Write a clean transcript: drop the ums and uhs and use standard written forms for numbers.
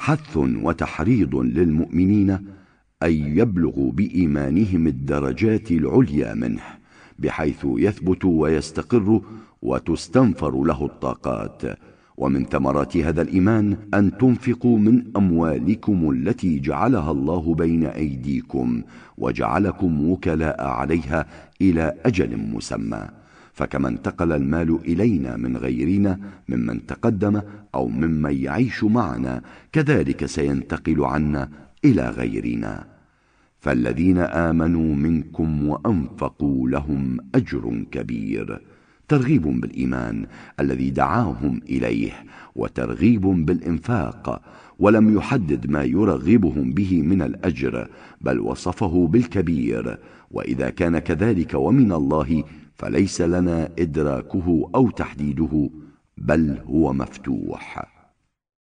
حث وتحريض للمؤمنين أن يبلغوا بإيمانهم الدرجات العليا منه، بحيث يثبت ويستقر وتستنفر له الطاقات. ومن ثمرات هذا الإيمان أن تنفقوا من أموالكم التي جعلها الله بين أيديكم وجعلكم وكلاء عليها إلى أجل مسمى. فكما انتقل المال إلينا من غيرنا ممن تقدم أو ممن يعيش معنا، كذلك سينتقل عنا إلى غيرنا. فالذين آمنوا منكم وأنفقوا لهم أجر كبير. ترغيب بالإيمان الذي دعاهم إليه، وترغيب بالإنفاق، ولم يحدد ما يرغبهم به من الأجر، بل وصفه بالكبير. وإذا كان كذلك ومن الله فليس لنا إدراكه أو تحديده، بل هو مفتوح.